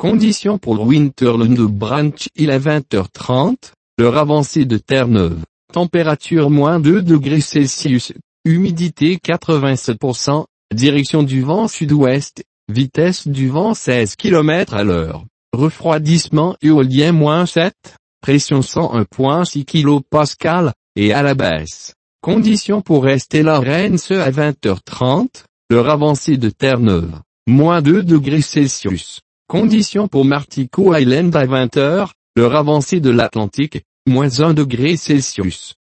Conditions pour le Winterland de Branch Hill à 20h30, l'heure avancée de Terre-Neuve. Température -2°C, humidité 87%, direction du vent sud-ouest, vitesse du vent 16 km à l'heure. Refroidissement éolien -7, pression 101,6 kPa, et à la baisse. Conditions pour rester Lawrence à 20h30, l'heure avancée de Terre-Neuve. -2°C. Conditions pour Martico Island à 20h, l'heure avancée de l'Atlantique, -1°C.